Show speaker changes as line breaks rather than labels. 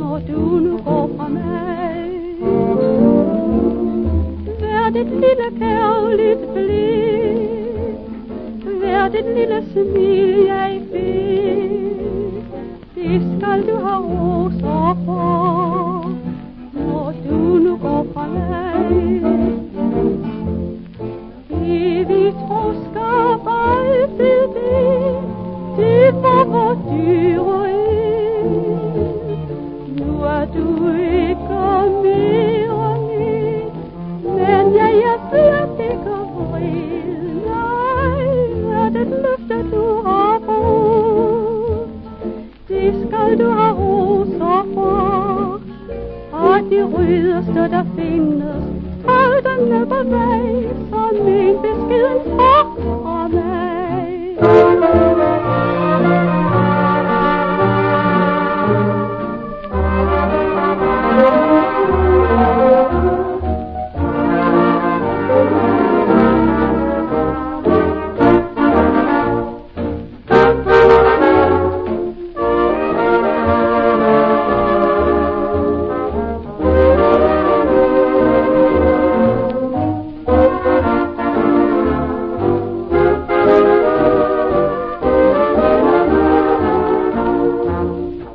når du nu går fra mig. Hvert et lille kærligt blik, hvert et lille smil jeg fik, det skal du have roser for, når du nu går fra mig. Evigt troskab altid det var vor dyre en. Nu er du ikke mere mit, men jeg er slet ikke vred. Nej, er det løfte du har brugt, det skal du have roser for. Og de rødeste der findes, hold dem på vej, som en beskeden fra mig.